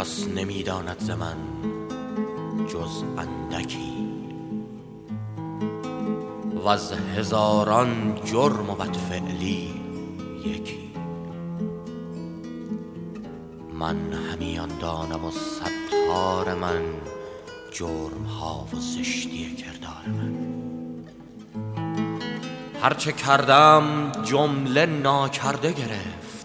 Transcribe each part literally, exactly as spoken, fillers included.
کس نمیداند ز من جز اندکی، و از هزاران جرم و بدفعلی یکی. من همیان دانم و ستار من جرم ها و زشتی کردار من. هرچه کردم جمله ناکرده گرفت،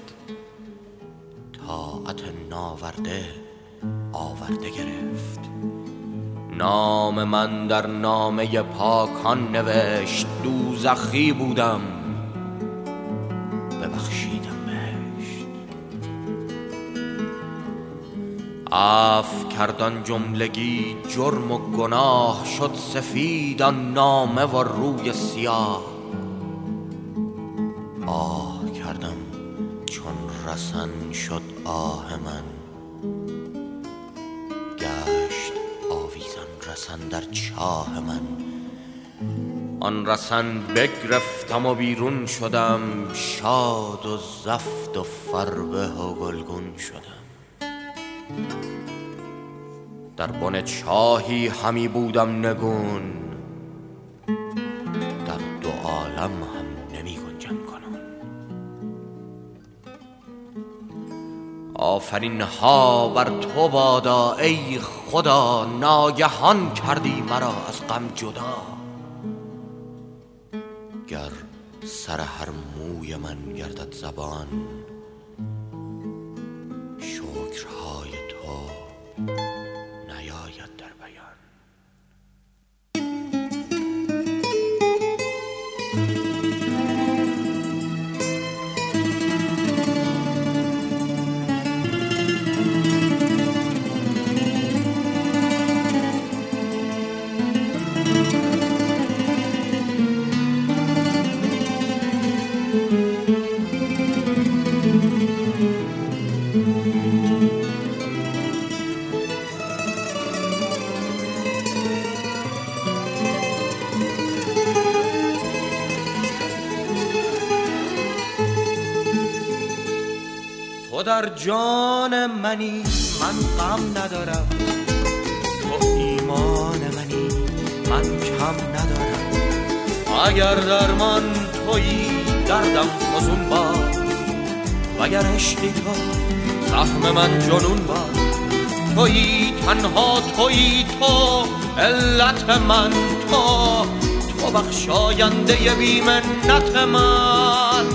طاعت ناورده آورده گرفت. نام من در نامه پاکان نوشت، دوزخی بودم ببخشیدم بهشت. عفو کردن جملگی جرم و گناه، شد سفید آن نامه و روی سیاه. آه کردم چون رسن شد آه من، گشت آویزان رسن در چاه من. آن رسن بگرفتم و بیرون شدم، شاد و زفت و فربه و گلگون شدم. در بن چاهی همی بودم نگون، در دو عالم هم نمی گنجم کنون. آفرین ها بر تو بادا ای خدا، ناگهان کردی مرا از غم جدا. گر سر هر موی من گردد زبان، شکرهای تو نیاید در بیان. تو در جان منی من غم ندارم، تو ایمان منی من کم ندارم. اگر درمان تویی دردم فزون باد، وگر عشقی تو زخم من جنون باد. تویی تنها تویی تو علت من، تو تو بخشاینده بی منت من.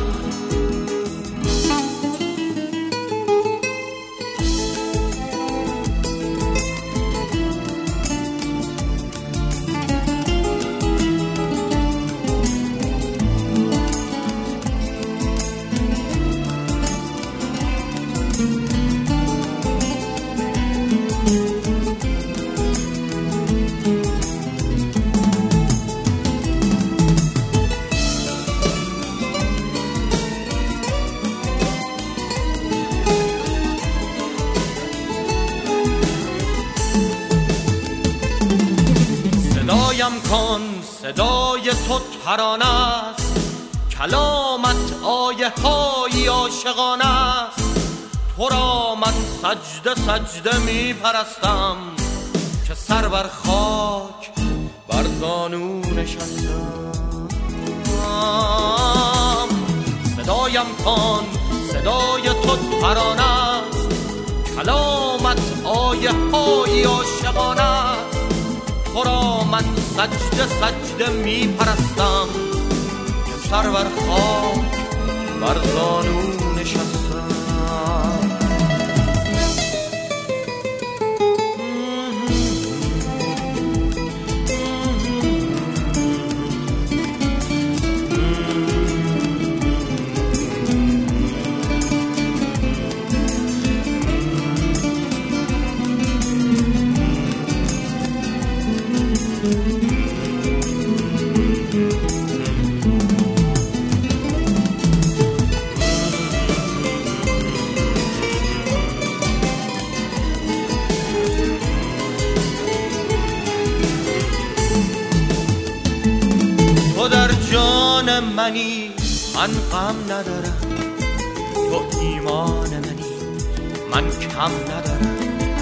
صدایم کن صدای تو ترانه است، کلامت آیه های عاشقانه است. تو را من سجده سجده می پرستم، که سر بر خاک بر زانو نشستم. صدایم کن صدای تو ترانه است، کلامت آیه های عاشقانه است. تو را من سجده سجده می پرستم، که سر بر خاک بر زانو نشستم. تو در جان منی من غم ندارم، تو ایمان منی من کم ندارم.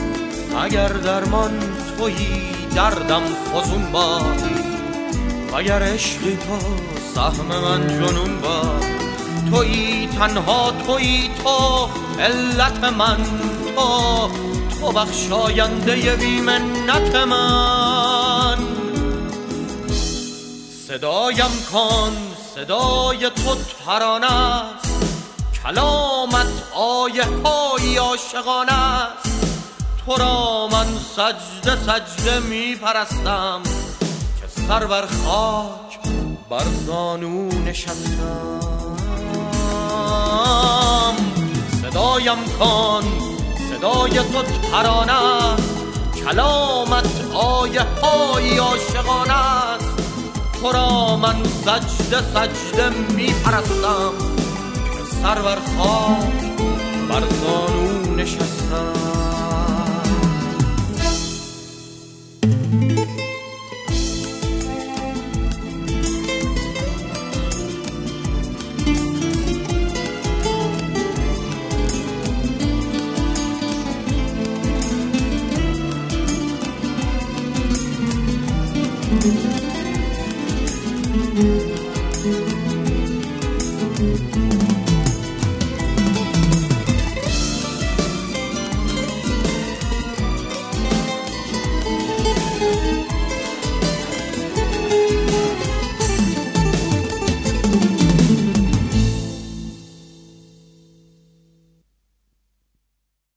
اگر درمان تویی دردم فزون باد، اگر عشقی تو سهم من جنون باد. تویی تنها تویی تو علت من، تو تو بخشاینده بی منت من. صدایم کن صدای تو ترانه است، کلامت آیه های عاشقانه است. تو را من سجده سجده می پرستم که سر بر خاک بر زانو نشستم. صدایم کن صدای تو ترانه است، کلامت آیه های عاشقانه است. تو را من سجده سجده می پرستم که سر بر خاک بر زانو